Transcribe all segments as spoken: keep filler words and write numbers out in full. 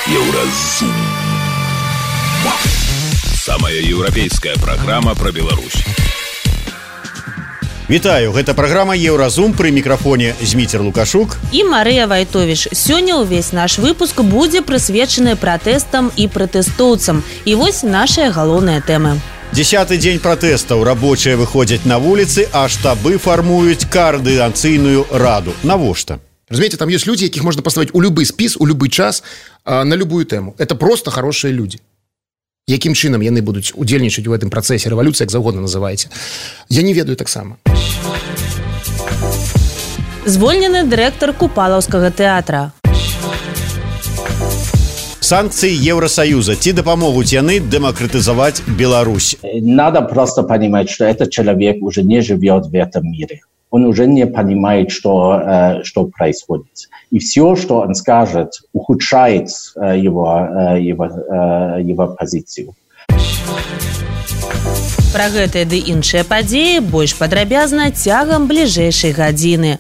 Еўразум. Самая еўрапейская праграма пра Беларусь. Вітаю, гэта праграма Еўразум, пры мікрафоне Зміцер Лукашук і Марыя Вайтовіч. Сёння ўвесь наш выпуск будзе прысвечаны пратэстам і пратэстоўцам. І вось нашыя галоўныя тэмы. Дзесяты дзень пратэстаў. Рабочыя выходзяць на вуліцы, а штабы фармуюць координацыйную раду. Навошта? Разумеете, там есть люди, якіх можна паставіць у любы спіс, у любы час, на любую тэму. Это просто хорошие люди. Якім чынам яны будуць удзельнічаць у гэтым працэсе рэвалюцыі, як заўгодна называеце. Я не ведаю таксама. Звольнены дырэктар Купалаўскага тэатра. Санкцыі Евросоюза. Ці дапамогуць яны дэмакратызаваць Беларусь? Надо просто понимать, что этот человек уже не живет в этом мире. Он уже не понимает, что, что происходит. И все, что он скажет, ухудшает его, его, его позицию. Пра гэтыя ды іншыя падзеі больш падрабязна цягам бліжэйшай гадзіны.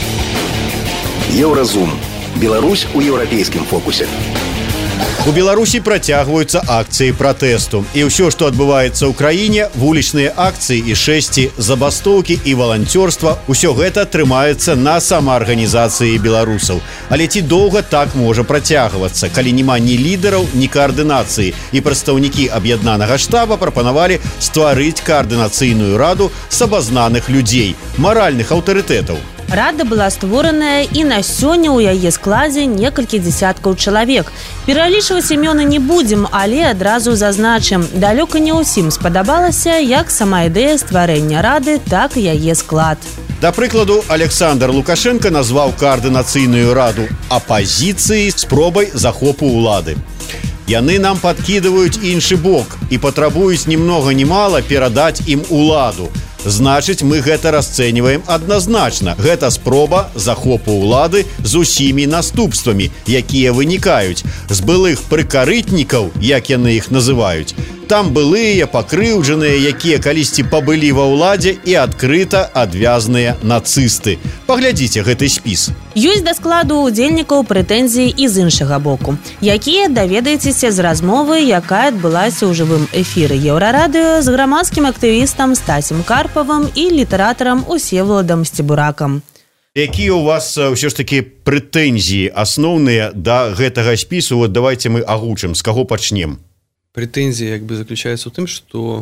Еўразум. Беларусь у еўрапейскім фокусе. У Беларусі працягваюцца акцыі пратэсту. І ўсё, што адбываецца ў краіне, вулічныя акцыі і шэсці, забастоўкі і валанцёрства, усё гэта трымаецца на самаарганізацыі беларусаў. Але ці доўга так можа працягвацца, калі няма ні лідараў, ні каардынацыі, і прадстаўнікі аб'яднанага штаба прапанавалі стварыць каардынацыйную раду з абазнаных людзей, маральных аўтарытэтаў. Рада была створаная, і на сёння ў яе складзе некалькі дзесяткаў чалавек. Пералічваць імёны не будзем, але адразу зазначым, далёка не ўсім спадабалася як сама ідэя стварэння рады, так і яе склад. Да прыкладу, Александр Лукашенко назваў каардынацыйную раду апазіцыяй спробай захопу ўлады. Яны нам падкідваюць іншы бок і патрабуюць ні многа ні мала перадаць ім уладу. Значыць, мы гэта расцэньваем адназначна. Гэта спроба захопу ўлады з усімі наступствамі, якія вынікаюць. З былых прыкарытнікаў, як яны іх называюць. Там былыя, пакрыўджаныя, якія калісьці пабылі ва ўладзе і адкрыта адвязныя нацысты. Паглядзіце гэты спіс. Ёсць да складу ўдзельнікаў прэтэнзіі і з іншага боку, якія даведаецеся з размовы, якая адбылася ў жывым эфіры Еўрарадыё з грамадскім актывістам Стасем Карпавым і літаратарам Усеваладам Сцебуракам. Якія ў вас ўсё ж такі прэтэнзіі асноўныя да гэтага спісу? Вот давайте мы агучым, з каго пачнем. Прэтэнзія як бы заключаецца ў тым, што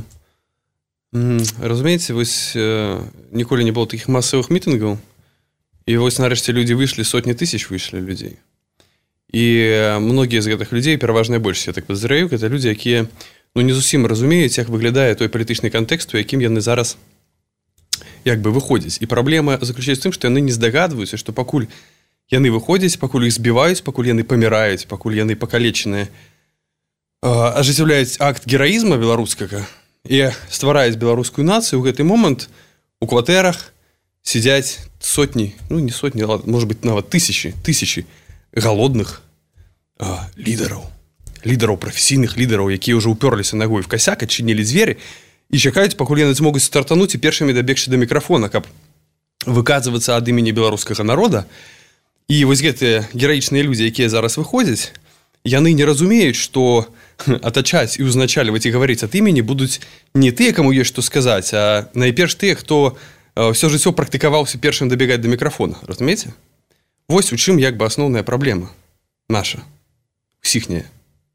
разумееце, вось ніколі не было такіх масавых мітынгаў, і вось нарэшце людзі выйшлі, сотні тысяч выйшлі людзей. І многія з гэтых людзей, пераважная большасць, я так падазраю, гэта людзі, якія ну, не зусім разумеюць, як выглядае той палітычны кантэкст, у якім яны зараз як бы выходзяць. І праблема заключаецца ў тым, што яны не здагадваюцца, што пакуль яны выходзяць, пакуль іх збіваюць, пакуль яны паміраюць, пакуль яны пакалечаныя, ажыццяўляюць акт гераізма беларускага і ствараюць беларускую нацыю, у гэты момант у кватэрах сядзяць сотні, ну не сотні, можа быць нават тысячы, тысячы галодных а, лідараў, лідараў, прафесійных лідараў, якія ўжо ўпёрліся нагой в касяк, адчынілі дзверы і чакаюць, пакуль яны змогуць стартануць і першымі дабегчы да мікрафона, каб выказвацца ад імені беларускага народа. І вось гэтыя гераічныя людзі, якія зараз выходзяць, яны не разумеюць, што атачаць і ўзначальваць і гаварыць ад імені будуць не тыя, каму ёсць што сказаць, а найперш тыя, хто ўсё жыццё практыкаваўся першым дабегаць да мікрафона. Разумееце? Вось у чым як бы асноўная праблема наша, усіхняя.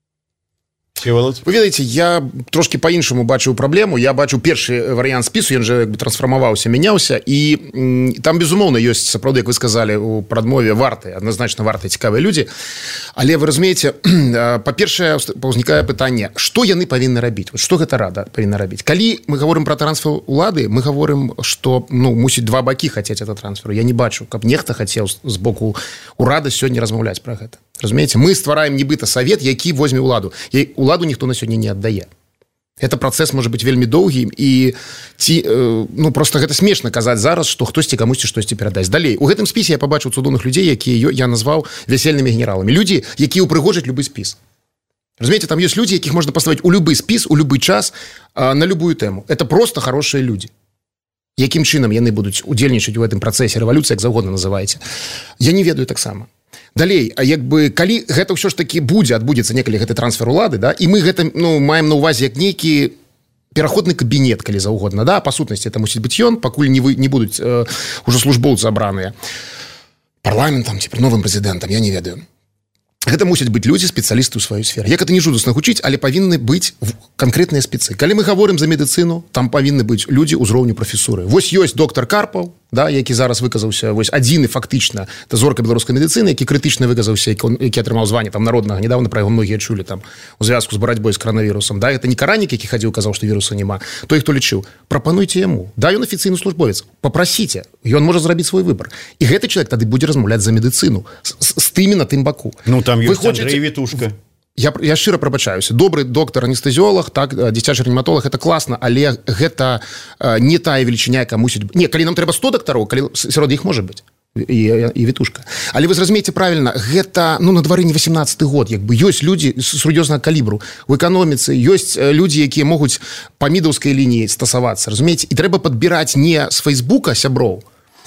Вы ведаеце, я трошки по-іншаму бачыў праблему. Я бачыў першы варыянт спісу, ён же трансфармаваўся, мяняўся, і м, там, безумоўна, ёсць, сапраўды, як вы сказалі, у прадмове вартыя, адназначна вартыя цікавыя людзі. Але вы разумееце, па-першае, ўзнікае пытанне, што яны павінны рабіць? Што гэта рада павінна рабіць? Калі мы гаворым пра трансфер улады, мы гаворым, што, ну, мусіць два бакі хацець этот трансфер. Я не бачу, каб нехта хацеў з боку урада сёння размаўляць пра гэта. Разумееце, мы ствараем нібыта савет, які возьме ўладу. І ўладу ніхто на сёння не аддае. Гэта працэс можа быць вельмі доўгі, і ці, э, ну, просто гэта смешна казаць зараз, што хтосьці камусьці штосьці перадаць. Далей, у гэтым спісе я пабачыў цудоўных людзей, якія я назваў вясельнымі генераламі. Людзі, якія ўпрыгожаць любы спіс. Разумееце, там ёсць людзі, якіх можна паставіць у любы спіс, у любы час, э, на любую тэму. Это просто хорошие людзі. Якім чынам яны будуць удзельнічаць у гэтым працэсе рэвалюцыі, як заўгодна называеце. Я не ведаю таксама. Далей, а як бы калі гэта ўсё ж таки будзе адбудзецца некалі гэты трансфер улады, да, і мы гэта, ну, маем на увазе як нейкі пераходны кабінет, калі заўгодна, да, па сутнасці это мусіць быць ён, пакуль не, вы, не будуць э, уже службоўцы абраныя парламентам, ці новым прэзідэнтам, я не ведаю. Гэта мусяць быць людзі, спецыялісты ў сваёй сферы. Як это не жудасна гучыць, але павінны быць канкрэтныя спецы. Калі мы гаворым за медыцыну, там павінны быць людзі ўзроўню прафесуры. Вось ёсць доктар Карпаў, да, які зараз выказаўся, вось адзіны фактычна, это зорка беларускай медыцыны, які крытычна выказаўся, які атрымаў званне там народнага, недавно пра яго многія чулі там у звязку з барацьбой з коронавірусам, да, это не Каранік, які хадзіў, казаў, што віруса няма, той, хто лічыў. Прапануйце яму. Да, ён афіцыйны службовец. Папрасіце, ён можа зрабіць свой выбар. І гэты чалавек тады будзе размаўляць за медыцыну з, з тымі на тым баку. Ну там ёсць хочаце... Андрэй Вітушка. Я, я шчыра прабачаюся. Добры доктар-анестэзіолог, так, дзіцячы рэаніматолог, это класна, але гэта э, не тая велічыня, яка мусіць... Не, калі нам трэба сто дактароў, калі сярод іх можа быць і, і Вітушка. Але вы зразумееце правільна, гэта, ну, на двары не васемнаццаты год, як бы ёсць людзі сур'ёзнага калібру у эканоміцы, ёсць людзі, якія могуць па мідаўскай лініі стасавацца, разумееце? І трэба падбіраць не з Фейсбука сяброў.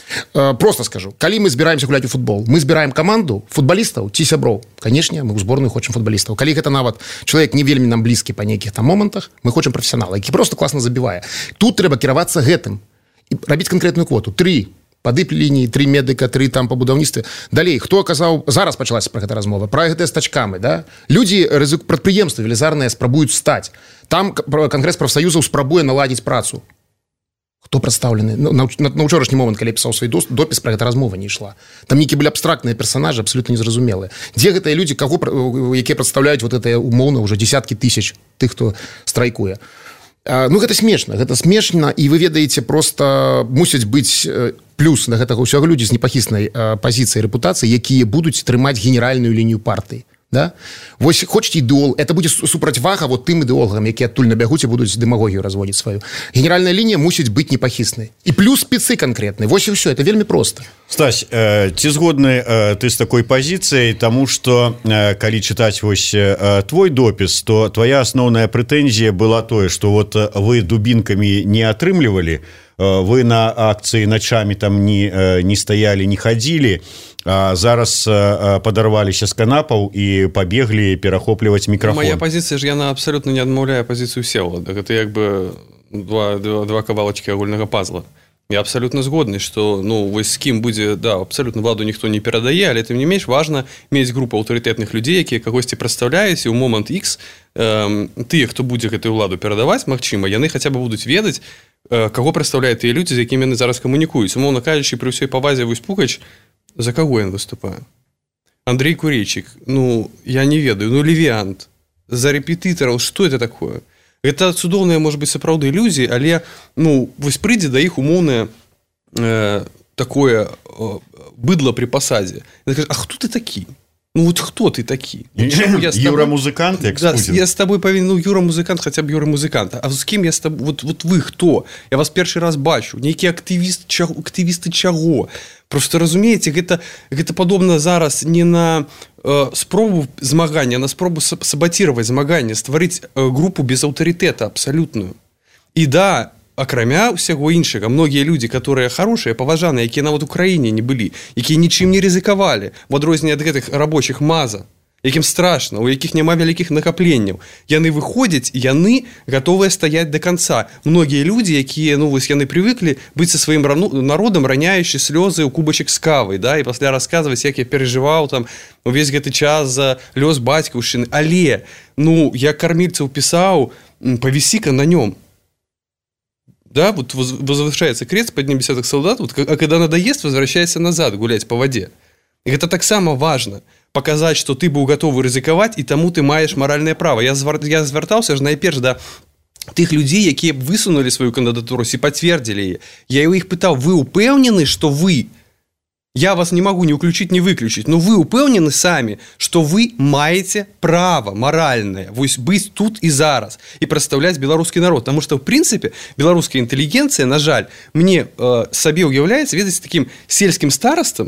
Просто скажу, калі мы збіраемся гуляць у футбол, мы збіраем каманду футбалістаў ці сяброў. Канешне, мы ў зборную хочам футбалістаў. Калі гэта нават чалавек не вельмі нам блізкі па нейкіх там момантах, мы хочам прафесіянала, які просто класна забівае. Тут трэба кіравацца гэтым і рабіць канкрэтную квоту. Тры падып лініі, тры медыка, тры там па будаўніцтве. Далей, хто аказаў... Зараз пачалася пра гэта размова. Пра гэтыя стачкамы, да? Людзі, рызык прадпрыемствы велізарныя спрабуюць стаць. Там Кангрэс прафсаюзаў спрабуе наладзіць працу. Хто прадстаўлены? На, на, на ўчорашні момант, калі пісаў свой допіс, пра гэта размова не ішла. Там нейкі былі абстрактныя персанажы, абсолютно незразумелыя. Дзе гэтыя людзі, каго, якія прадстаўляюць вот это умоўна ўжо десяткі тысяч тых, хто страйкуе. А, ну, гэта смешна, гэта смешна, і вы ведаеце, просто мусяць быць плюс на гэтага ўсяго людзі з непахіснай пазіцыяй рэпутацыі, якія будуць трымаць генеральную лінію партыі. Да? Вось хочаце ідэол, это будзе супрацьвага вот тым ідэолагам, якія адтуль набягуць і будуць дэмагогію разводзіць сваю. Генеральная лінія мусіць быць непахіснай. І плюс спецы канкрэтныя. Вось і ўсё, это вельмі проста. Стась, э, ці згодны э, ты з такой пазіцыяй, таму што э, калі чытаць вось э, твой допіс, то твоя асноўная прэтэнзія была тое, што вот вы дубінкамі не атрымлівалі, э, вы на акцыі начамі там не, э, не стаялі, не хадзілі, а зараз а, падарваліся з канапаў і пабеглі перахопліваць мікрафон. Моя пазіцыя ж яна абсалютна не адмаўляе пазіцыю Всеволада. Гэта як бы два, два, два кавалачкі агульнага пазла. Я абсалютна згодны, што ну вось з кім будзе, да, абсалютна владу ніхто не перадае, але тым не менш важна мець групу аўтарытэтных людзей, якія кагосьці прадстаўляюць, і ў момант X э, тыя, хто будзе гэтую ўладу перадаваць, магчыма, яны хаця бы будуць ведаць, э, каго прадстаўляюць тыя людзі, з якімі яны зараз камунікуюць. Умоўна кажучы, пры ўсёй павазе вось Пукач, за кого ён выступае? Андрей Курейчик, ну, я не ведаю, ну, Левиант, за рэпетытараў, што это такое? Гэта цудоўная, можа быць, сапраўды ілюзіі, але, ну, вось прыйдзе да іх умоўнае э, такое э, быдла пры пасадзе. Яна кажа, а хто ты такі? Ну, вот хто ты такі? Юра-музыкант, як да, я з табой павінен, ну, Юра-музыкант, хаця б Юра-музыкант. А з кім я з табой? Вот, вот вы хто? Я вас першы раз бачу. Нейкі актывіст, чаго, актывісты чаго? Просто разумееце, гэта, гэта падобна зараз не на э, спробу змагання, а на спробу сабатировать змаганне, стварыць э, групу без аўтарытэта абсалютную. І да, акрамя ўсяго іншага, многія людзі, которые хорошыя, паважаныя, якія нават у краіне не былі, якія нічым не рызыкавалі, в адрозненне ад гэтых рабочых маза, якім страшна, у якіх няма вялікіх накапленняў. Яны выходзяць, яны гатовыя стаяць да канца. Многія людзі, якія, ну, вось яны прывыклі быць са сваім народам, раняючы слёзы ў кубачак з кавай, да, і пасля расказваць, як я перажываў там увесь гэты час за лёс бацькаўшчыны. Але, ну, я кармільцаў пісаў, павісі-ка на нём. Да, вот возвышается крест под ним десяток солдат, вот, а когда надоест, возвращайся назад гулять по воде. И это так само важно. Показать, что ты быў гатовы рызыкаваць, і таму ты маеш маральнае права. Я, звар... я звяртаўся ж найперш да тых людзей, якія б высунулі сваю кандыдатуру і пацвердзілі яе. Я ў іх пытаў, вы ўпэўнены, што вы... Я вас не могу ни уключить, ни выключить, но вы упэўнены самі, што вы маеце права маральнае вось быць тут і зараз і прадстаўляць беларускі народ, потому что в прынцыпе беларуская інтэлігенцыя, на жаль, мне э, сабе ўяўляецца, ведаць, такім сельскім старастам,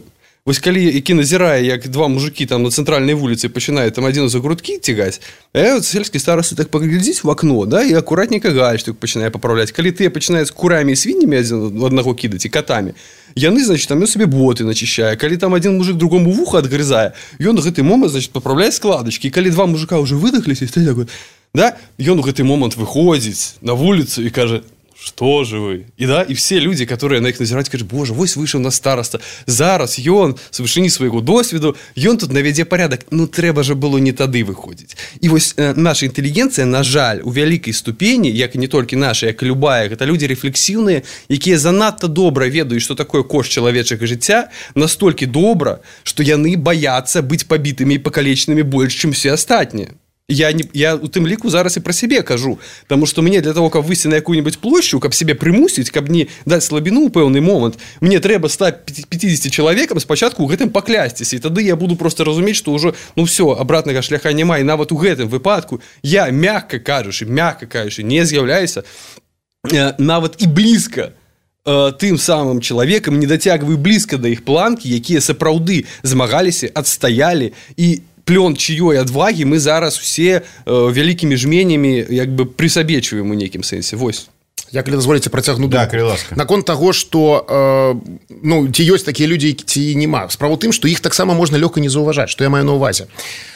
Вось калі які назірае, як два мужики там на цэнтральнай вуліцы пачынаюць там адзін за грудкі цягаць, а вот сельскі староста так паглядзіць в акно, да, і акуратненько гальштук пачынае папраўляць. Калі тыя пачынаюць курамі і свіннямі адзін аднаго кідаць і катамі, яны, значит, там ён сабе боты начищае. Калі там адзін мужик другому вуха адгрызае, ён у гэты момант, значит, папраўляе складачкі. І калі два мужика ўжо выдахліся, і такой, да, ён у гэты момант выходзіць на вуліцу і кажа: что же вы? И да, и все люди, которые на их назирают, кажут: боже, вось вышел на староста, зараз ён с вышыні свайго досведу, ён тут навядзе порядок. Ну, трэба же было не тады выходзіць. І вось э, наша інтэлігенцыя, на жаль, у вялікай ступені, як не толькі наша, як і любая, гэта людзі рэфлексіўныя, якія занадта добра ведаюць, што такое кошт чалавечага жыцця, настолькі добра, што яны баяцца быць пабітымі і пакалечанымі больш, чым все астатнія. Я, не, я у тым ліку зараз і пра сябе кажу, таму што мне для того, каб выйсці на якую-нибудь плошчу, каб сябе прымусіць, каб не даць слабіну ў пэўны момант, мне трэба стаць пятьдесят чалавекам спачатку ў гэтым паклясціся, і тады я буду просто разумець, што ўжо, ну все, абратнага шляха няма, і нават у гэтым выпадку я, мякка кажучы, мякка кажучы, не з'яўляюся э, нават і блізка э, тым самым чалавекам, не дацягваю блізка да іх планкі, якія сапраўды змагаліся, адстаялі, і плён чыёй адвагі мы зараз усе э, вялікімі жменямі як бы прысабечваем у нейкім сэнсе. Вось. Я, калі дазволіце, працягну да, думку. Наконт таго, што э, ну, ці ёсць такія людзі, ці нема. Справа ў тым, што іх таксама можна лёгка не заўважаць, што я маю на ўвазе.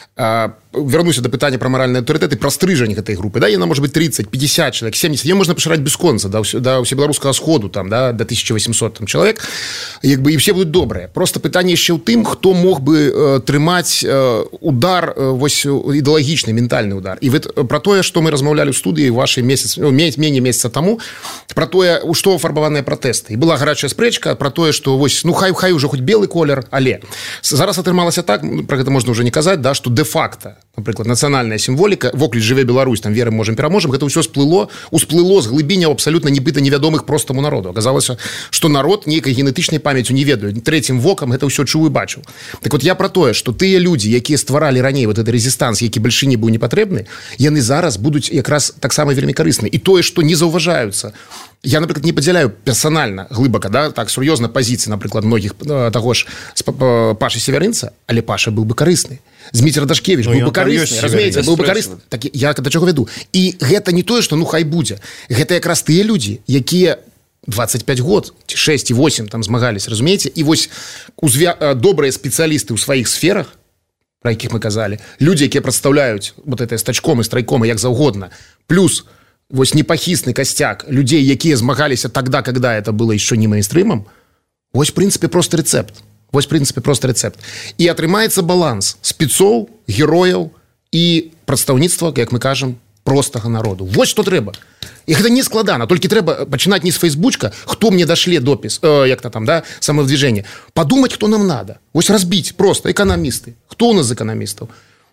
Вернуся до пытання про моральный авторитет и про стрыжань этой группы. Да, яна может быть тридцать, пятьдесят человек, семьдесят. Ее можно поширать без конца до, до всебеларускага сходу, там, да, до тысяча восемьсот там, человек. Як бы, и все будут добрые. Просто пытание еще у тым, кто мог бы э, трымать э, удар, э, вось, идеологичный, ментальный удар. И вот про то, что мы размаўлялі в студии вашей месяц, ну, менее месяца тому, про то, у что фарбаваныя протесты. И была горячая спречка про то, что вось, ну, хай, хай уже хоть белый колер, але. Зараз атрымалася так, про это можно уже не казать, да, что де-факто, наприклад, нацыянальная сімволіка, вокліч жыве Беларусь, там верым, можем, пераможем, гэта ўсё сплыло, усплыло з глыбіняў абсалютна нібыта невядомых простаму народу. Аказалася, што народ нейкай генетычнай памяццю не ведаю, трэцім вокам гэта ўсё чуў і бачыў. Так вот я про тое, што тыя людзі, якія стваралі раней вот гэты рэзістанс, які бальшыні быў не патрэбны, яны зараз будуць якраз таксама вельмі карысны. І тое, што не заўважаюцца. Я, наприклад, не подзяляю персонально, глибоко, да, так, серьезно позиции, наприклад, многих того ж Паши Северинца, але Паша был бы корыстный. Зміцер Дашкевич был бы корыстный, разумеется, был бы корыстный. Так я до чего веду. И это не то, что ну хай будзе. Гэта якраз тыя люди, якія двадцать пять год, шесть и восемь там змагались, разумеете, и вось узвя... добрые специалисты у своих сферах, про якіх мы казали, люди, якія представляют вот это стачком и страйком, и як заўгодна, плюс вось непахісны костяк людей, якія змагаліся тогда, когда это было еще не мейнстрымом, вось в принципе просто рецепт. Вось в принципе просто рецепт. И атрымаецца баланс спецоў, герояў и прадстаўніцтва, як мы кажам, простага народу. Вось што трэба. І гэта не складана, толькі трэба пачынаць не з фейсбучка, хто мне дашле допіс, э, як-то там, да, самовдвижение. Подумать, кто нам надо. Вось разбить просто экономисты. Кто у нас з экономистов?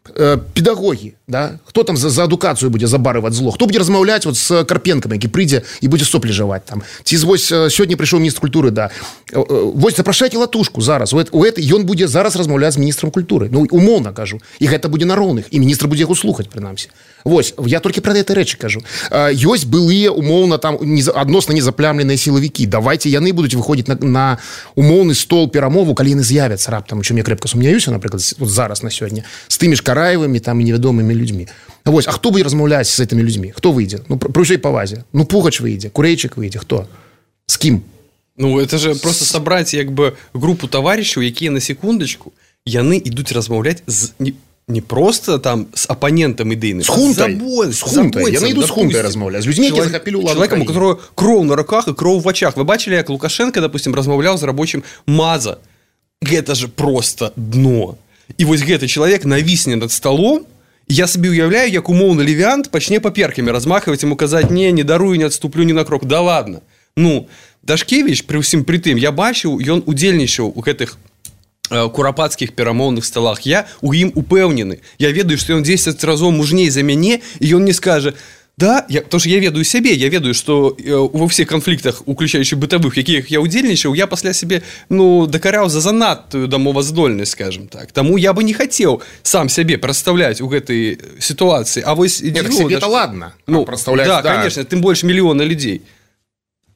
Педагоги, да? Кто там за, за адукацию будзе забарывать зло? Кто будзе размаўляць вот с Карпенком, які прыйдзе і будзе соплі жаваць там? Ці вось сёння прыйшоў міністр культуры, да. Вось запрашайце Латушку зараз. У этой ён будзе зараз размаўляць з міністрам культуры. Ну, умоўна кажу. І гэта будзе на роўных. І міністр будзе яго слухаць, прынамсі. Вось, я толькі пра гэтай рэчы кажу. Ёсць былыя, умоўна, там адносна незаплямленыя сілавікі. Давайте яны будуць выходзіць на, на умоўны стол перамову, калі яны з'явяцца раптам, у чым я крэпка сумняюся, напрыклад, вот зараз на сёння, з тымі ж Караевыми там и неведомыми людьми. Вось, а кто будет размаўляць с этими людьми? Кто выйдет? Ну, при всей повазе. Ну, Пугач выйдет, Курейчик выйдет. Кто? С кем? Ну, это же просто собрать, як бы, группу товарищаў, якія на секундочку, яны ідуць размаўляць з... Не... Не просто там с оппонентом идейным. С хунтой. С хунтой. Я найду с хунтой размаўляць. З людьми, які захапілі ўладу. Человеком, у которого кроў на руках и кроў в очах. Вы бачили, як Лукашенко, допустим, размаўляў з рабочим Маза. Гэта же просто дно. І вось гэты чалавек навісне над столом, я сабе уяўляю, як умоўны левіант пачне паперкамі размахваць, ему казаць: не, не дарую, не адступлю ні на крок. Да ладно. Ну, Дашкевич, пры ўсім пры тым, я бачыў, ён удзельнічаў у гэтых э, курапацкіх перамоўных сталах. Я у ім упэўнены. Я ведаю, што ён дзесяць разоў мужней за мяне, і ён не скажа: да, я, потому что я ведаю себе, я ведаю, что э, во всех конфликтах, уключающих бытовых, якіх я удзельнічаў, я пасля себе, ну, дакаряў за занадтую дамоваздольнасць, скажем так. Таму я бы не хотел сам себе представлять у гэтай ситуации. А вось Нет, к себе-то ладно. Ну, да, да, конечно, тем больше миллиона людей.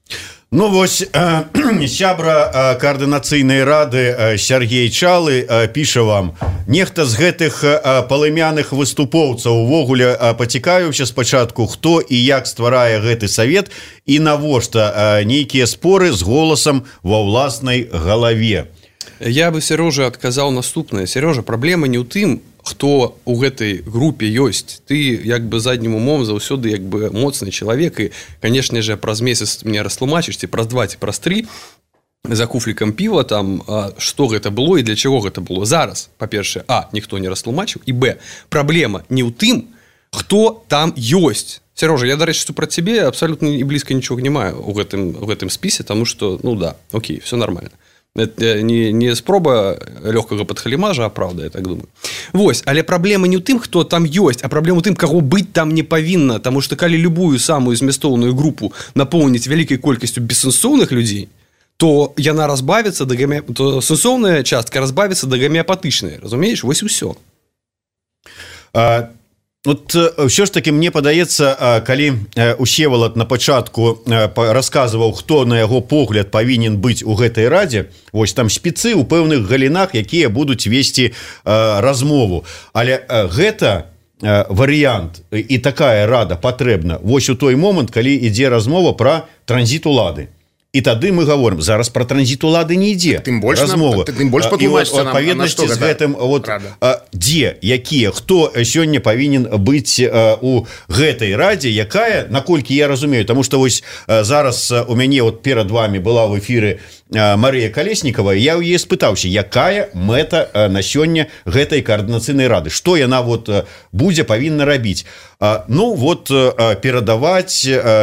Ну вось э, сябра э, коаардынацыйнай рады э, Сергей Чалы э, піша вам: нехта з гэтых э, палымяных выступоўцаў увогуле э, пацікавіўся спачатку, хто і як стварае гэты савет і навошта э, нейкія споры з голасам ва ўласнай галаве. Я бы, Сережа, адказаў наступнае. Сережа, праблема не ў тым, хто ў гэтай групе ёсць. Ты як бы заднім умом заўсёды як бы моцны чалавек, і, канешне же, праз месяц мне растлумачыш, ці праз два, ці праз тры за куфлікам піва там, што гэта было і для чаго гэта было. Зараз, па-першае, а, ніхто не растлумачыў, і б, праблема не ў тым, хто там ёсць. Сережа, я, дарэчы, супраць цябе абсалютна і блізка нічога не маю ў гэтым, ў гэтым спісе, таму што, ну да, окей, все нормально. Это не, не спроба лёгкага падхалімажа, а праўда, я так думаю. Вось, але праблема не ў тым, хто там ёсць, а праблема ў тым, каго быць там не павінна, таму што калі любую самую змястоўную групу напоўніць вялікай колькасцю бессэнсоўных людзей, то яна разбавіцца да гамеа... то сэнсоўная частка разбавіцца да гамеапатычнай, разумееш? Вось і ўсё. А... Вот ўсё ж таки мне падаецца, калі Усевалад на пачатку расказваў, хто на яго погляд павінен быць у гэтай радзе, вось там спецы ў пэўных галінах, якія будуць весці размову, але гэта варыянт і такая рада патрэбна вось у той момант, калі ідзе размова пра транзіт улады. І тады мы говорим, зараз про транзит улады не ідзе тым больш размова. Тым больш патлумачце нам, адпаведнасці з гэтым вот, дзе, якія, хто сёння павінен быць у гэтай радзе, якая, наколькі я разумею, тому што вось зараз у мяне вот перад вами была в эфіры Марыя Калеснікава, я ў яе спытаўся, якая мэта на сёння гэтай коаардынацыйнай рады, што яна вот будзе павінна рабіць. Ну вот перадаваць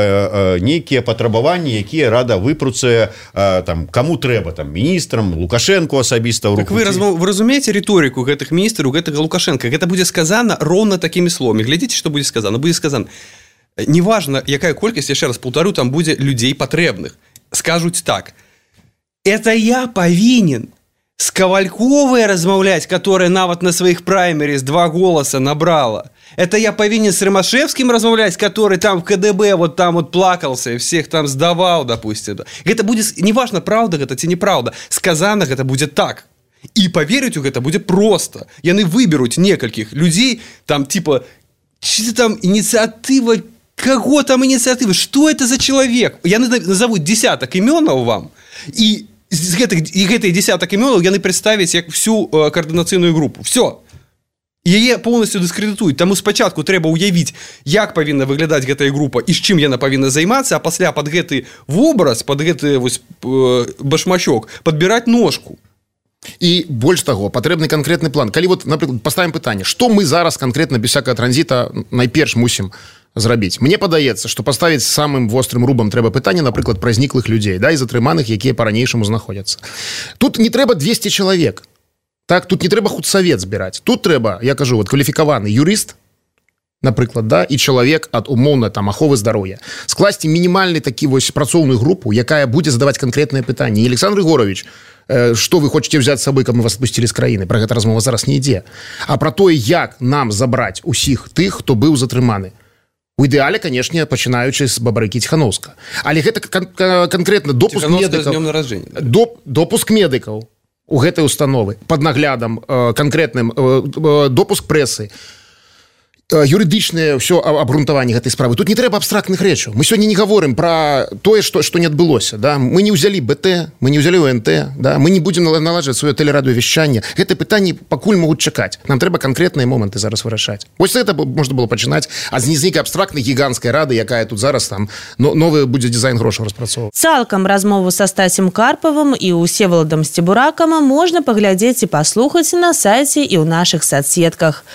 нейкія патрабаванні, якія рада выпрацуе там каму трэба, там міністрам, Лукашенко асабіста. Так вы, разм... вы разумееце рыторыку гэтых міністраў, гэтага Лукашенко? Гэта будзе сказана роўна такімі словамі. Глядзіце, што будзе сказана. Будзе сказана, неважна, якая колькасць, яшчэ раз паўтару, там будзе людзей патрэбных. Скажуць так: это я павінен с Ковальковой размаўляць, которая нават на сваіх праймерис два голоса набрала. Это я павінен с Рымашевским размаўляць, который там в КДБ вот там вот плакался и всех там сдавал, допустим. Гэта будзе, неважно, правда гэта ці неправда, сказана гэта будзе так. І поверыць у гэта будзе просто. Яны выберуць некалькіх людзей, там типа, что там инициатива, кого там инициатива, что это за человек? Яны назовут десяток именаў вам, и з гэтых, і гэтыя десятак імёнаў яны прадставяць як всю э, коаардынацыйную групу. Все. Яе полностью дыскрэдытуюць. Таму спачатку трэба ўявіць, як павінна выглядаць гэтая група і з чым яна павінна займацца, а пасля пад гэты вобраз, пад гэты вось, э, башмачок падбіраць ножку. І больш таго, патрэбны канкрэтны план. Калі вот, напрыклад, паставім пытанне, што мы зараз канкрэтна без всякага транзіта найперш мусім зрабіць? Мне падаецца, што паставіць самым вострым рубам трэба пытанне, напрыклад, пра зніклых людзей, да, і затрыманых, якія па-ранейшаму знаходзяцца. Тут не трэба двесце чалавек. Так, тут не трэба худсавет збіраць. Тут трэба, я кажу, вот кваліфікаваны юрыст, напрыклад, да, і чалавек ад умоўна там аховы здароўя. Скласці мінімальны такі вось працоўную групу, якая будзе задаваць канкрэтныя пытанні. І Александр Егорович, э, што вы хочаце взять з сабой, каб мы вас адпусцілі з краіны? Пра гэта размова зараз не ідзе. А пра тое, як нам забраць усіх тых, хто быў затрыманы. У ідэале, канешне, пачынаючы з Бабарыкі Ціханаўска. Але гэта кан канкрэтна допуск медыкаў. Доп допуск медыкаў у гэтай установы пад наглядам э, канкрэтным э, допуск прэсы, юрыдычнае ўсё абгрунтаванне гэтай справы. Тут не трэба абстрактных рэчаў. Мы сёння не гаворым пра тое, што, што не адбылося. Да? Мы не ўзялі БТ, мы не ўзялі УНТ, да? Мы не будзем наладжваць сваё тэлерадыёвяшчанне. Гэтыя пытанні пакуль могуць чакаць. Нам трэба канкрэтныя моманты зараз вырашаць. Вось гэта можна было пачынаць, а з нейкай абстрактнай гіганцкай рады, якая тут зараз там новы будзе дызайн грошаў распрацоўваць. Цалкам размову са Стасем Карпавым і Усеваладам Сцебуракам можна паглядзець і паслухаць на сайце і ў нашых соцсетках.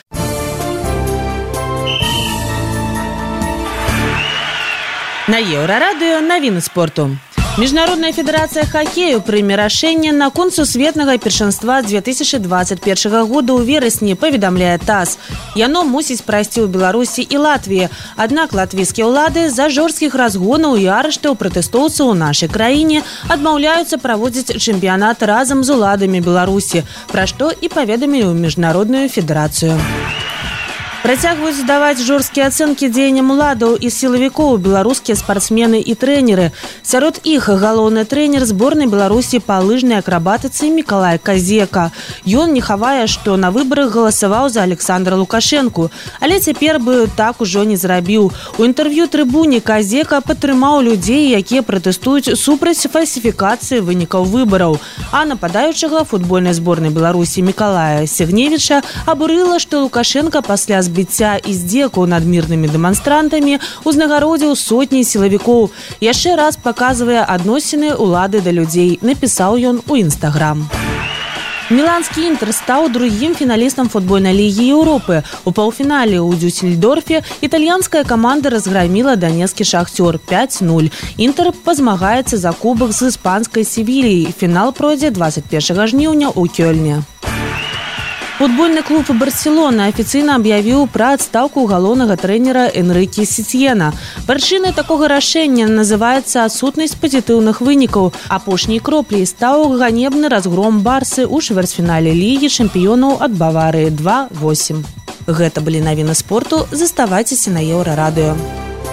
На Еўрарадыё навіны спорту. Міжнародная федэрацыя хакею прыме рашэнне наконт сусветнага першынства две тысячи двадцать первого года ў верасні, паведамляе ТАСС. Яно мусіць прайсці ў Беларусі і Латвіі. Аднак латвійскія ўлады з-за жорсткіх разгонаў і арыштаў пратэстоўцаў у нашай краіне адмаўляюцца праводзіць чэмпіянат разам з уладамі Беларусі, пра што і паведамілі ў міжнародную федэрацыю. Працягваюць здаваць жорсткія ацэнкі дзеянням уладаў і сілавікоў беларускія спартсмены і трэнеры. Сярод іх галоўны трэнер зборнай Беларусі па лыжнай акрабатыцы Мікалай Казека. Ён не хавае, што на выбарах галасаваў за Александра Лукашэнку, але цяпер бы так ужо не зрабіў. У інтэрв'ю трыбуне Казека падтрымаў людзей, якія пратэстуюць супраць фальсіфікацыі вынікаў выбараў. А нападаючага футбольнай зборнай Беларусі Мікалая Сегневіча абурыла, што Лукашенко пасля збіцця і здзекаў над мірнымі дэманстрантамі узнагародзіў сотні сілавікоў. Яшчэ раз паказвае адносіны ўлады да людзей, напісаў ён у Інстаграм. Міланскі Інтэр стаў другім фіналістам футбольнай лігі Еўропы. У паўфінале ў Дюссельдорфе італьянская каманда разграміла данецкі Шахцёр пяць нуль. Інтэр пазмагаецца за кубак з іспанскай Севільяй. Фінал пройдзе двадцать першага жніўня ў Кёльне. Футбольны клуб «Барселона» афіцыйна аб'явіў пра адстаўку галоўнага трэнера Энрыкі Сетьена. Прычынай такога рашэння называецца адсутнасць пазітыўных вынікаў. Апошняй кропляй стаў ганебны разгром Барсы ў чвэрцьфінале Лігі чэмпіёнаў ад Баварыі два восемь. Гэта былі навіны спорту. Заставайцеся на Еўрарадыё.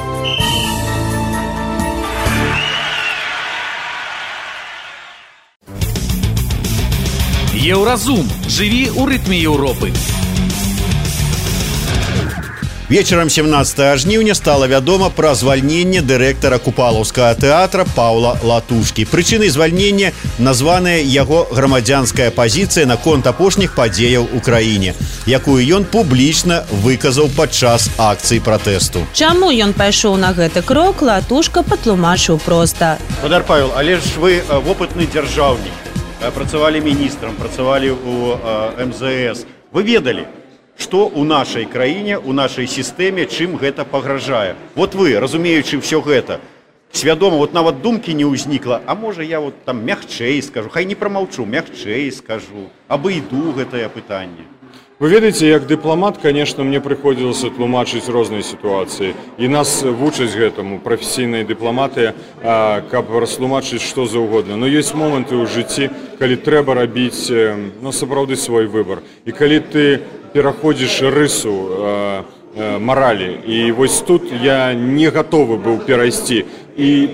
Еўразум. Жыві ў рытме Еўропы. Вечерам семнадцатага жніўня стала вядома пра звальненне дырэктара купалаўскага тэатра Паўла Латушкі. Прычынай звальнення названая яго грамадзянская пазіцыя наконт апошніх падзеяў у краіне, якую ён публічна выказаў падчас акцыі пратэсту. Чаму ён пайшоў на гэты крок, Латушка патлумачыў проста. Вадар Павел, але ж вы вопытны дзяржаўнік. Працавалі міністрам, працавалі ў эм зэ эс. Вы ведалі, што ў нашай краіне, у нашай сістэме, чым гэта пагражае. Вот вы, разумеючы ўсё гэта, свядома, вот нават думкі не ўзнікла, а можа я вот там мягчэй скажу, хай не прамаўчу, мягчэй скажу, абыйду гэтае пытанне. Вы ведаеце, як дыпламат, конечно, мне прыходзілася тлумачыць розныя сітуацыі. І нас вучаць гэтаму прафесійнай дыпламатыя, каб растлумачыць што заўгодна. Но ёсць моманты ў жыцці, калі трэба рабіць, ну, сапраўды свой выбар. І калі ты пераходзіш рысу маралі, і вось тут я не гатовы быў перайсці. І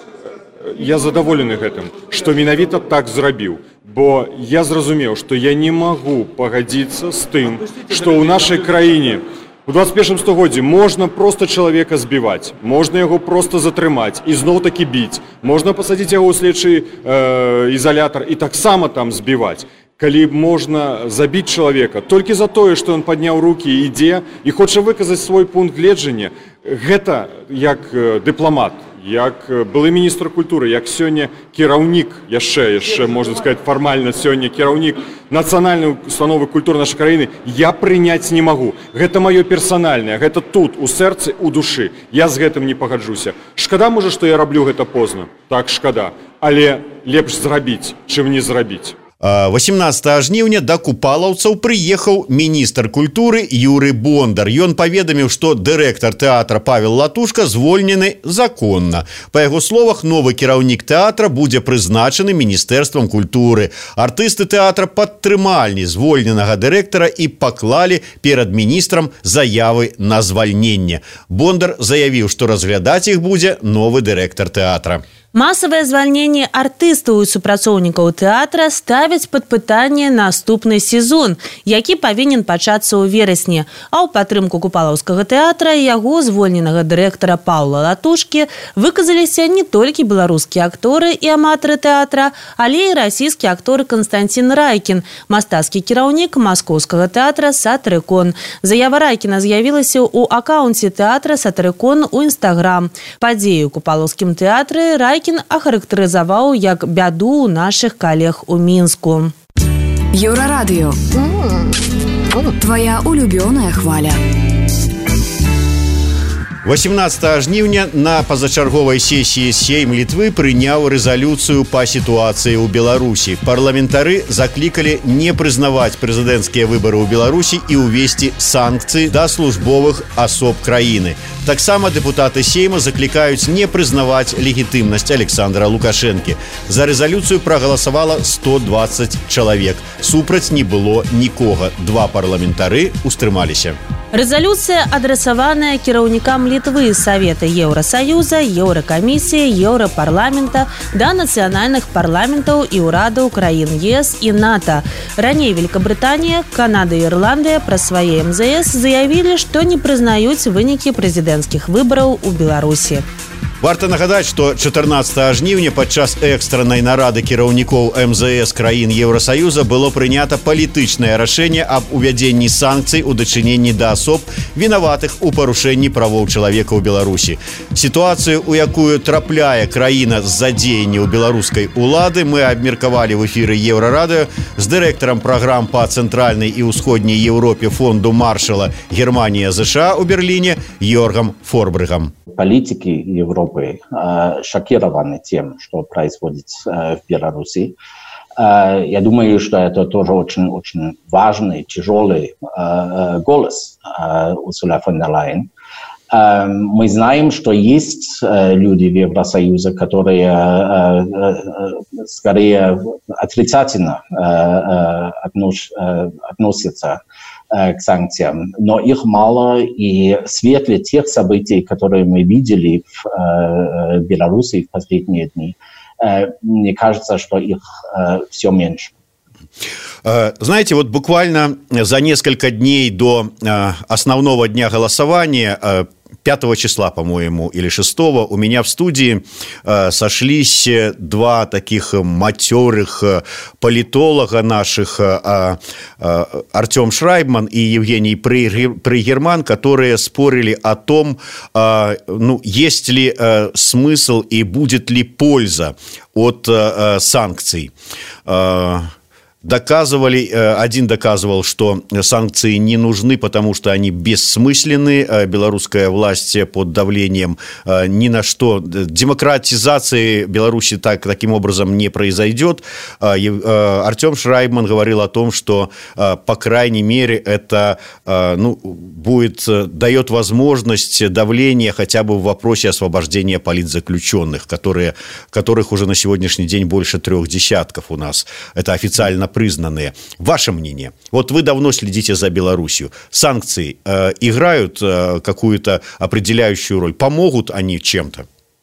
я задаволены гэтым, што менавіта так зрабіў. Бо я зразумеў, што я не магу пагадзіцца з тым, што ў нашай краіне у двадцать первым стагоддзі можна проста чалавека збіваць, можна яго проста затрымаць і зноў-такі біць, можна пасадзіць яго ў следчы э, ізалятар і таксама там збіваць. Калі можна забіць чалавека толькі за тое, што ён падняў рукі і ідзе і хоча выказаць свой пункт гледжання, гэта як э, дыпламат, як былы міністр культуры, як сёння кіраўнік, яшчэ, яшчэ, можна сказаць, фармальна сёння кіраўнік нацыянальнай установы культуры нашай краіны, я прыняць не магу. Гэта маё персанальнае, гэта тут, у сэрцы, у душы. Я з гэтым не пагаджуся. Шкада, можа, што я раблю гэта позна. Так, шкада. Але лепш зрабіць, чым не зрабіць. восемнадцатага жніўня да купалаўцаў прыехаў міністр культуры Юрый Бондар. Ён паведаміў, што дырэктар тэатра Павел Латушка звольнены законна. Па яго словах, новы кіраўнік тэатра будзе прызначаны міністэрствам культуры. Артысты тэатра падтрымалі звольненага дырэктара і паклалі перад міністрам заявы на звальненне. Бондар заявіў, што разглядаць іх будзе новы дырэктар тэатра. Масавае звальненне артыстаў і супрацоўнікаў тэатра ставяць пад пытанне наступны сезон, які павінен пачацца ў верасні. А ў падтрымку купалаўскага тэатра і яго звольненага дырэктара Паўла Латушкі выказаліся не толькі беларускія акторы і аматары тэатра, але і расійскі актор Константин Райкін, мастацкі кіраўнік маскоўскага тэатра «Сатырыкон». Заява Райкіна з'явілася ў акаунце тэатра «Сатырыкон» у Інстаграм. Падзею ў купалаўскім тэатры Райкін ахарактарызаваў як бяду ў нашых калег у Мінску. Еўрарадыё. Твоя улюбёная хваля. восемнадцатага жніўня на пазачарговай сесіі Сейм Літвы прыняў рэзалюцыю па сітуацыі ў Беларусі. Парламентары заклікалі не прызнаваць прэзідэнцкія выбары ў Беларусі і ўвесці санкцыі да службовых асоб краіны. Таксама дэпутаты Сейма заклікаюць не прызнаваць легітымнасць Александра Лукашэнкі. За рэзалюцыю прагаласавала сто дваццаць чалавек. Супраць не было нікога. Два парламентары ўстрымаліся. Рэзалюцыя адрасаваная кіраўнікам Літвы, Савета Еўрасаюза, Еўракамісіі, Еўрапарламента да нацыянальных парламентаў і ўрадаў краін ЕС і НАТО. Раней Великабрытанія, Канада і Ірландыя праз свае эм зэ эс заявілі, што не прызнаюць вынікі прэзідэнцкіх выбараў у Беларусі. Варта нагадаць, што чатырнаццатага жніўня падчас экстраннай нарады кіраўнікоў эм зэ эс краін Еўрасаюза было прынята палітычнае рашэнне аб увядзенні санкцый у дачыненні да асоб, вінаватых у парушэнні правоў чалавека ў Беларусі. Сітуацыю, у якую трапляе краіна з-за дзеянняў беларускай улады, мы абмеркавалі в эфіры Еўрарадыё з дырэктарам праграм па цэнтральнай і ўсходняй Еўропе фонду Маршала Германія ЗША ў Берліне Йоргам Форбрыгам. Политики Европы э, шокированы тем, что происходит э, в Беларуси. Э, я думаю, что это тоже очень-очень важный, тяжелый э, голос э, Урсулы фон дер Лайен. Э, мы знаем, что есть э, люди в Евросоюзе, которые э, э, скорее отрицательно э, э, отнош, э, относятся к санкциям, но их мало, и в светле тех событий, которые мы видели в э, Беларуси в последние дни, э, мне кажется, что их э, все меньше. Знаете, вот буквально за несколько дней до основного дня голосования, пятого числа, по-моему, или шестого, у меня в студии э, сошлись два таких матерых политолога наших, э, э, Артем Шрайбман и Евгений Пригерман, которые спорили о том, э, ну, есть ли э, смысл и будет ли польза от э, санкций. Э, Доказывали, один доказывал, что санкции не нужны, потому что они бессмысленны. Белорусская власть под давлением ни на что. Демократизации Беларуси так, таким образом не произойдет. Артем Шрайбман говорил о том, что, по крайней мере, это ну, будет, дает возможность давления хотя бы в вопросе освобождения политзаключенных, которые, которых уже на сегодняшний день больше трех десятков у нас. Это официально признанные. Ваше мнение? Вот вы давно следите за Беларусью. Санкции э, играют э, какую-то определяющую роль? Помогут они чем-то?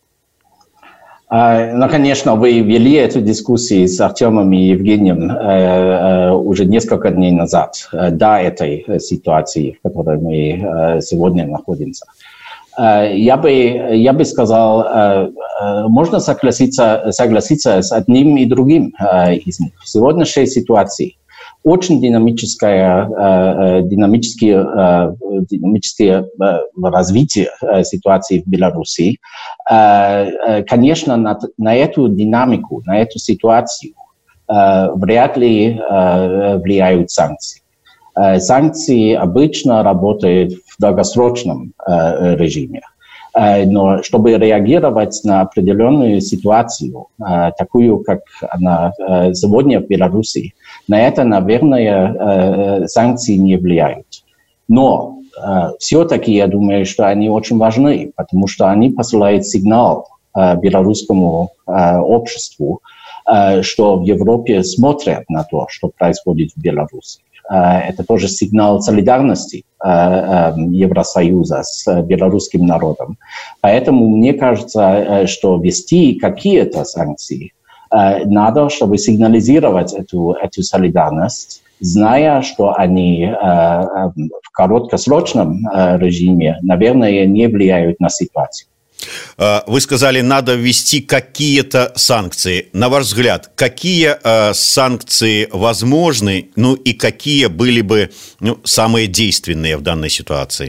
Uh, ну, конечно, вы вели эту дискуссию с Артемом и Евгением uh, uh, уже несколько дней назад, uh, до этой uh, ситуации, в которой мы uh, сегодня находимся. Uh, я бы, я бы сказал, uh, uh, можно согласиться, согласиться с одним и другим uh, из них. В сегодняшней ситуации очень динамическое, uh, динамические, uh, динамическое uh, развитие uh, ситуации в Беларуси. Uh, uh, конечно, на, на эту динамику, на эту ситуацию uh, вряд ли uh, влияют санкции. Uh, санкции обычно работают в долгосрочном uh, режиме. Uh, но чтобы реагировать на определенную ситуацию, uh, такую, как она uh, сегодня в Беларуси, на это, наверное, uh, санкции не влияют. Но uh, все-таки я думаю, что они очень важны, потому что они посылают сигнал uh, белорусскому uh, обществу, uh, что в Европе смотрят на то, что происходит в Беларуси. Это тоже сигнал солидарности Евросоюза с белорусским народом. Поэтому мне кажется, что ввести какие-то санкции надо, чтобы сигнализировать эту, эту солидарность, зная, что они в короткосрочном режиме, наверное, не влияют на ситуацию. Вы сказали, надо ввести какие-то санкции. На ваш взгляд, какие э, санкции возможны, ну и какие были бы ну, самые действенные в данной ситуации?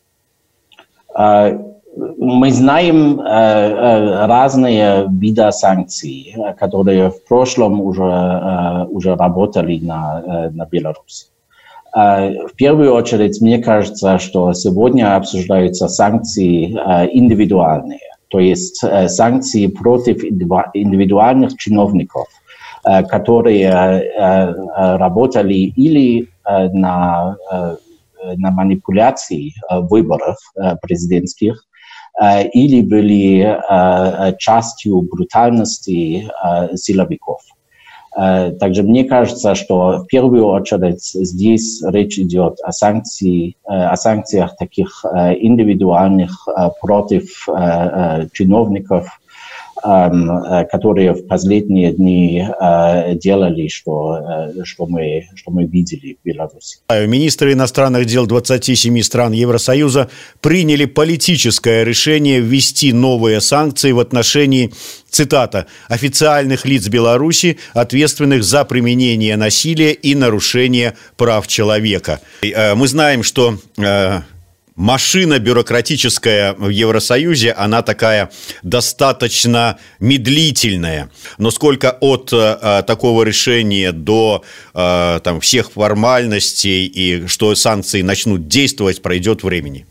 Мы знаем э, разные виды санкций, которые в прошлом уже, э, уже работали на, на Беларуси. В первую очередь, мне кажется, что сегодня обсуждаются санкции индивидуальные, то есть санкции против индивидуальных чиновников, которые работали или на, на манипуляции выборов президентских, или были частью брутальности силовиков. Также мне кажется, что в первую очередь здесь речь идет о, санкции, о санкциях таких индивидуальных против чиновников, которые в последние дни делали, что, что, мы, что мы видели в Беларуси. Министры иностранных дел двадцати семи стран Евросоюза приняли политическое решение ввести новые санкции в отношении, цитата, официальных лиц Беларуси, ответственных за применение насилия и нарушение прав человека. Мы знаем, что машина бюрократическая в Евросоюзе, она такая достаточно медлительная. Но сколько от э, такого решения до э, там, всех формальностей и что санкции начнут действовать, пройдет времени?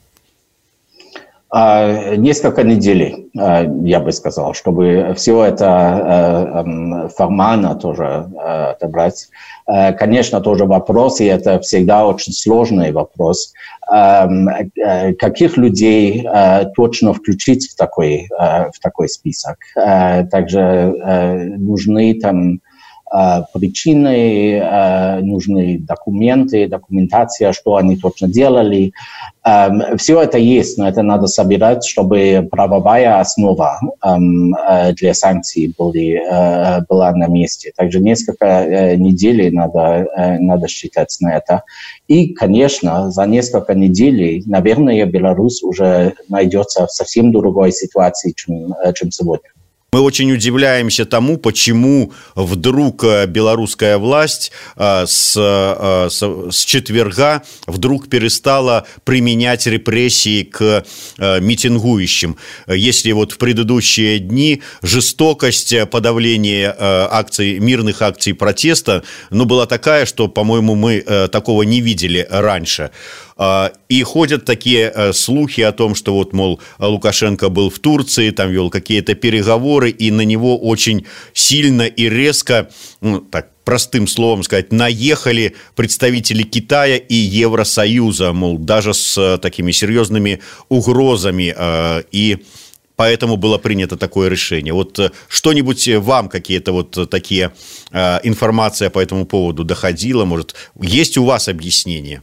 Несколько недель, я бы сказал, чтобы все это формально тоже отобрать. Конечно, тоже вопрос, и это всегда очень сложный вопрос, каких людей точно включить в такой, в такой список. Также нужны там причины, нужны документы, документация, что они точно делали. Все это есть, но это надо собирать, чтобы правовая основа для санкций были, была на месте. Также несколько недель надо, надо считать на это. И, конечно, за несколько недель, наверное, Беларусь уже найдется в совсем другой ситуации, чем, чем сегодня. Мы очень удивляемся тому, почему вдруг белорусская власть с, с, с четверга вдруг перестала применять репрессии к митингующим. Если вот в предыдущие дни жестокость подавления акций, мирных акций протеста, ну, была такая, что, по-моему, мы такого не видели раньше. И ходят такие слухи о том, что вот, мол, Лукашенко был в Турции, там вел какие-то переговоры, и на него очень сильно и резко, ну, так, простым словом сказать, наехали представители Китая и Евросоюза, мол, даже с такими серьезными угрозами, и поэтому было принято такое решение. Вот что-нибудь вам, какие-то вот такие информация по этому поводу доходила, может, есть у вас объяснение?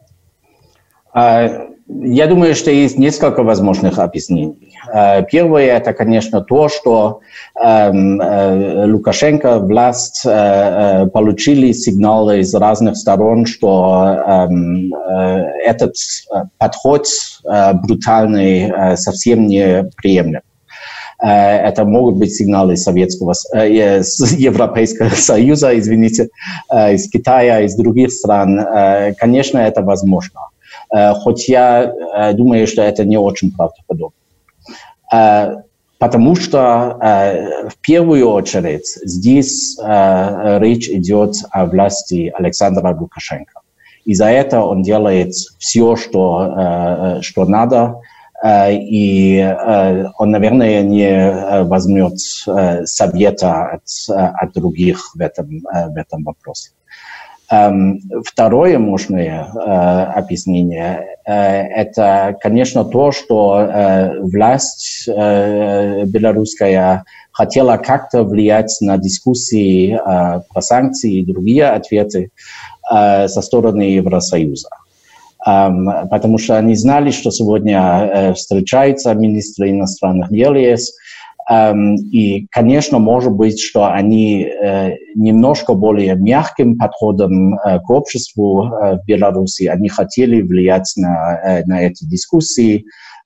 Я думаю, что есть несколько возможных объяснений. Первое – это, конечно, то, что Лукашенко, власть получили сигналы из разных сторон, что этот подход брутальный совсем не приемлем. Это могут быть сигналы Советского, Европейского Союза, извините, из Китая, из других стран. Конечно, это возможно. Хоть я думаю, что это не очень правдоподобно. Потому что в первую очередь здесь речь идет о власти Александра Лукашенко. И за это он делает все, что, что надо, и он, наверное, не возьмет совета от, от других в этом, в этом вопросе. Второе мощное объяснение – это, конечно, то, что власть белорусская хотела как-то влиять на дискуссии про санкции и другие ответы со стороны Евросоюза. Потому что они знали, что сегодня встречаются министры иностранных дел ЕС, и, конечно, может быть, что они немножко более мягким подходом к обществу в Беларуси, они хотели влиять на, на эти дискуссии,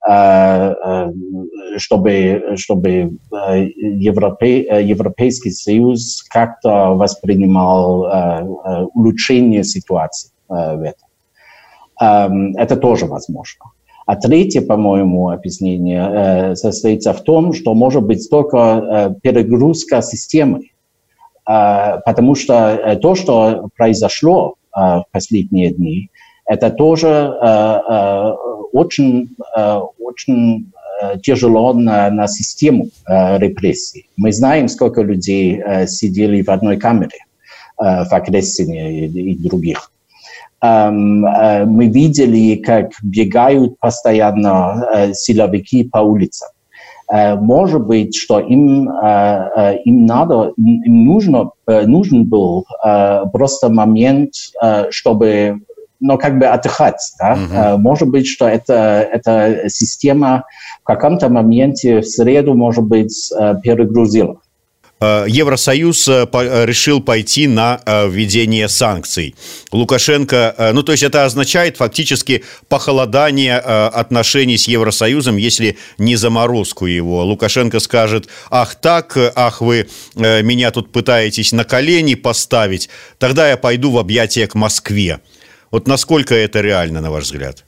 чтобы, чтобы Европей, Европейский Союз как-то воспринимал улучшение ситуации в этом. Это тоже возможно. А третье, по-моему, объяснение э, состоится в том, что может быть только э, перегрузка системы, э, потому что э, то, что произошло э, в последние дни, это тоже э, э, очень, э, очень э, тяжело на, на систему э, репрессий. Мы знаем, сколько людей э, сидели в одной камере э, в Агрессине и, и других. Мы видели, как бегают постоянно силовики по улицам. Может быть, что им, им надо, им нужно, нужен был просто момент, чтобы, ну, как бы отдыхать, да? Uh-huh. Может быть, что это, эта система в каком-то моменте в среду, может быть, перегрузила. Евросоюз решил пойти на введение санкций. Лукашенко, ну то есть это означает фактически похолодание отношений с Евросоюзом, если не заморозку его. Лукашенко скажет: ах так, ах вы меня тут пытаетесь на колени поставить, тогда я пойду в объятия к Москве. Вот насколько это реально, на ваш взгляд?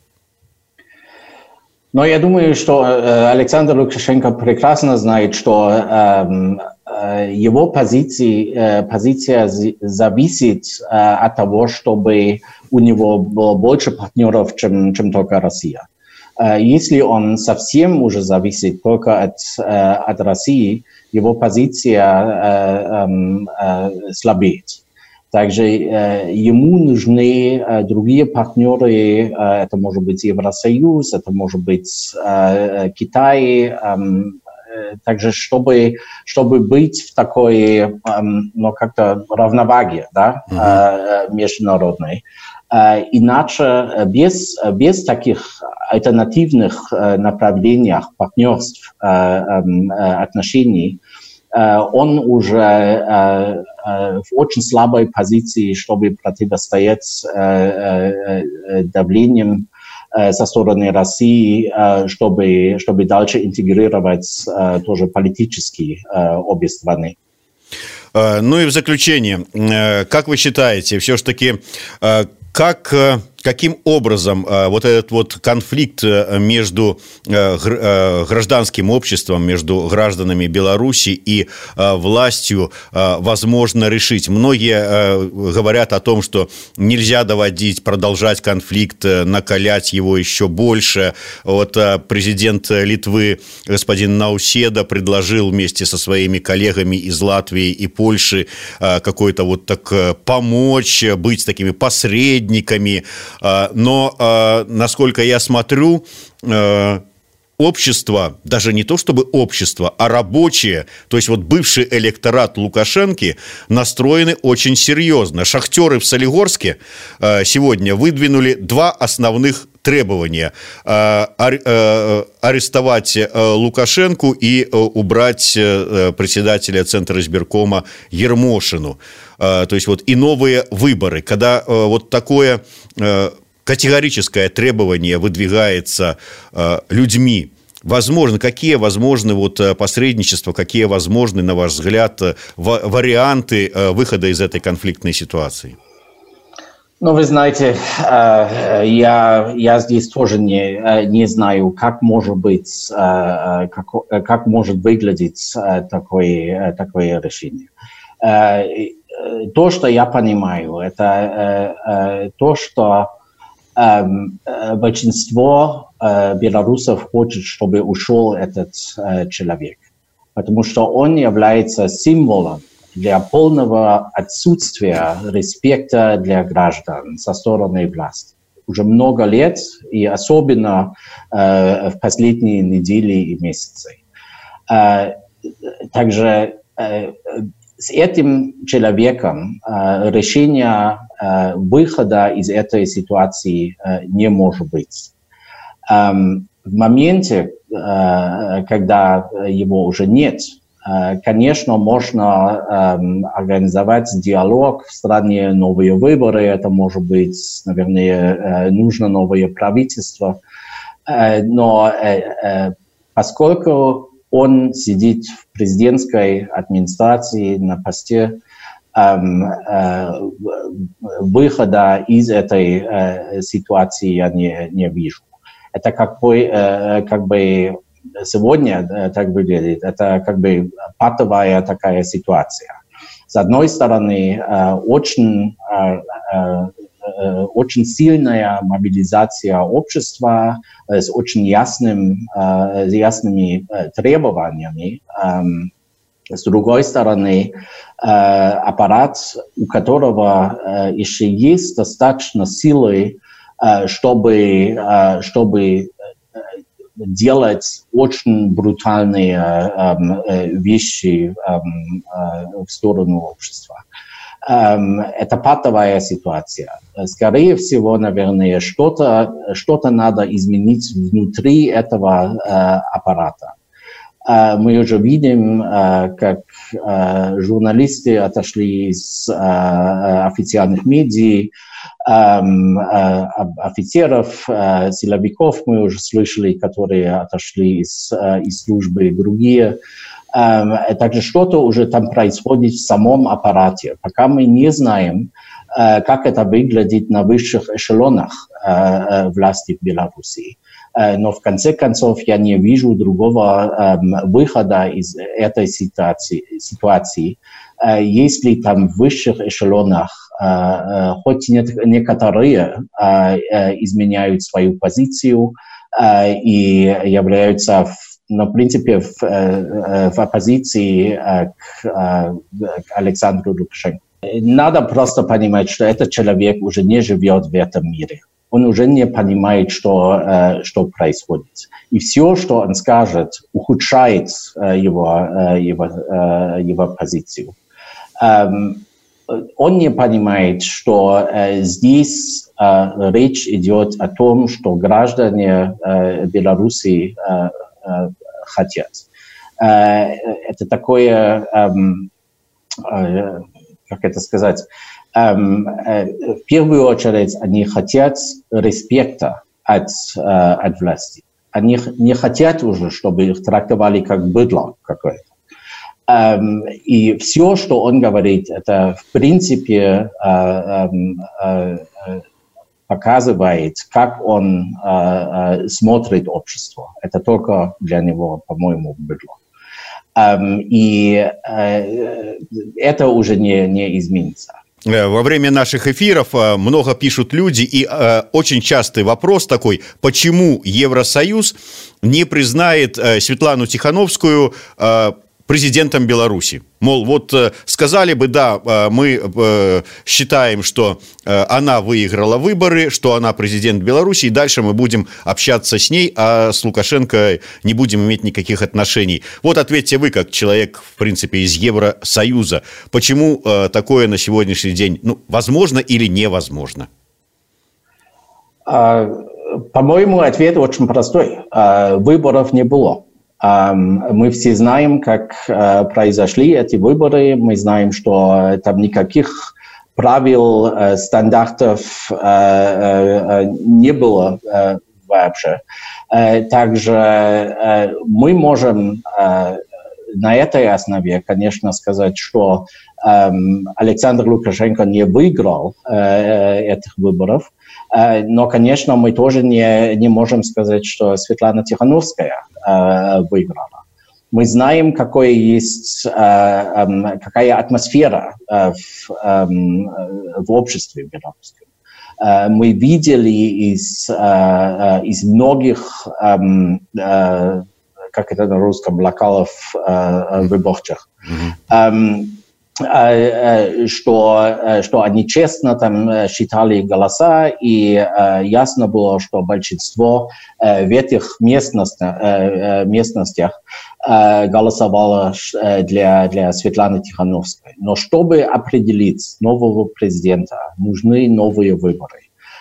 Но я думаю, что Александр Лукашенко прекрасно знает, что э, его позиции, э, позиция зависит э, от того, чтобы у него было больше партнеров, чем, чем только Россия. Э, если он совсем уже зависит только от, э, от России, его позиция э, э, э, слабеет. Также э, ему нужны э, другие партнеры, э, это может быть Евросоюз, это может быть э, Китай, э, э, также чтобы, чтобы быть в такой, э, ну, как-то равноваге, да, э, международной. Э, иначе без, без таких альтернативных э, направлений партнерств, э, э, отношений, он уже э, э, в очень слабой позиции, чтобы противостоять э, э, давлением э, со стороны России, э, чтобы, чтобы дальше интегрировать э, тоже политически э, обе страны. Ну и в заключение, как вы считаете, все-таки как... Каким образом э, вот этот вот конфликт между э, гражданским обществом, между гражданами Беларуси и э, властью э, возможно решить? Многие э, говорят о том, что нельзя доводить, продолжать конфликт, накалять его еще больше. Вот э, президент Литвы господин Науседа предложил вместе со своими коллегами из Латвии и Польши э, какой-то вот так э, помочь, быть такими посредниками. Но, насколько я смотрю, общество, даже не то чтобы общество, а рабочие, то есть вот бывший электорат Лукашенки настроены очень серьезно. Шахтеры в Солигорске сегодня выдвинули два основных требования: арестовать Лукашенку и убрать председателя Центра избиркома Ермошину. То есть вот и новые выборы. Когда вот такое категорическое требование выдвигается людьми, возможно, какие возможны вот посредничества, какие возможны, на ваш взгляд, варианты выхода из этой конфликтной ситуации? Ну, вы знаете, я, я здесь тоже не, не знаю, как может быть, как, как может выглядеть такое, такое решение. То, что я понимаю, это то, что большинство белорусов хочет, чтобы ушел этот человек, потому что он является символом для полного отсутствия респекта для граждан со стороны власти. Уже много лет, и особенно э, в последние недели и месяцы. Э, также э, с этим человеком э, решение э, выхода из этой ситуации э, не может быть. Э, в моменте, э, когда его уже нет, конечно, можно э, организовать диалог в стране, новые выборы, это может быть, наверное, э, нужно новое правительство, э, но э, э, поскольку он сидит в президентской администрации на посте, э, э, выхода из этой э, ситуации я не, не вижу. Это как бы, э, как бы сегодня так выглядит, это как бы патовая такая ситуация. С одной стороны, очень, очень сильная мобилизация общества с очень ясным, с ясными требованиями. С другой стороны, аппарат, у которого еще есть достаточно силы, чтобы, чтобы делать очень брутальные э, вещи э, в сторону общества. Это патовая ситуация. Скорее всего, наверное, что-то, что-то надо изменить внутри этого э, аппарата. Э, мы уже видим, э, как э, журналисты отошли из э, официальных медиа, э, э, офицеров, э, силовиков мы уже слышали, которые отошли из, э, из службы, другие. Также что-то уже там происходит в самом аппарате. Пока мы не знаем, как это выглядит на высших эшелонах власти в Беларуси. Но в конце концов я не вижу другого выхода из этой ситуации, ситуации. Если там в высших эшелонах хоть некоторые изменяют свою позицию и являются в но, в принципе, в, в оппозиции к, к Александру Лукашенко. Надо просто понимать, что этот человек уже не живет в этом мире. Он уже не понимает, что, что происходит. И все, что он скажет, ухудшает его, его, его позицию. Он не понимает, что здесь речь идет о том, что граждане Беларуси хотят. Это такое, как это сказать, в первую очередь они хотят респекта от, от власти. Они не хотят уже, чтобы их трактовали как быдло какое-то. И все, что он говорит, это в принципе показывает, как он э, э, смотрит общество. Это только для него, по-моему, быдло. Эм, и э, это уже не, не изменится. Во время наших эфиров много пишут люди, и э, очень частый вопрос такой: почему Евросоюз не признает э, Светлану Тихановскую э, президентом Беларуси? Мол, вот сказали бы, да, мы считаем, что она выиграла выборы, что она президент Беларуси, и дальше мы будем общаться с ней, а с Лукашенко не будем иметь никаких отношений. Вот ответьте вы, как человек, в принципе, из Евросоюза, почему такое на сегодняшний день, ну, возможно или невозможно? По-моему, ответ очень простой. Выборов не было. Мы все знаем, как произошли эти выборы. Мы знаем, что там никаких правил, стандартов не было вообще. Также мы можем на этой основе, конечно, сказать, что Александр Лукашенко не выиграл этих выборов. Но, конечно, мы тоже не, не можем сказать, что Светлана Тихановская э, выиграла. Мы знаем, какой есть, э, э, какая атмосфера э, в, э, в обществе белорусском. Э, мы видели из, э, из многих, э, э, как это на русском, локалов э, выборчих, mm-hmm. э, Что, что они честно там считали голоса, и э, ясно было, что большинство э, в этих местностях, э, местностях э, голосовало для, для Светланы Тихановской. Но чтобы определить нового президента, нужны новые выборы.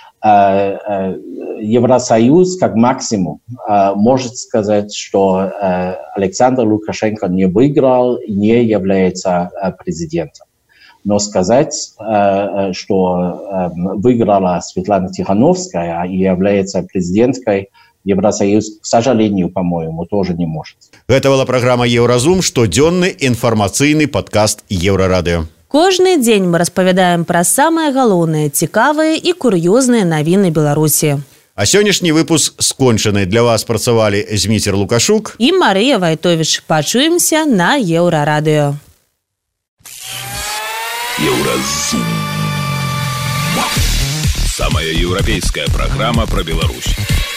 Евросоюз как максимум может сказать, что Александр Лукашенко не выиграл и не является президентом. Но сказать, что выиграла Светлана Тихановская и является президенткой, Евросоюз, к сожалению, по-моему, тоже не может. Это была программа «Евразум», штодзённы інфармацыйны падкаст Еўрарадыё. Кожны дзень мы распавядаем пра самыя галоўныя, цікавыя і кур'ёзныя навіны Беларусі. А сённяшні выпуск скончаны. Для вас працавалі Зміцер Лукашук і Марыя Вайтовіч. Пачуемся на Еўрарадыё. Еўразум. Самая еўрапейская программа про Беларусь.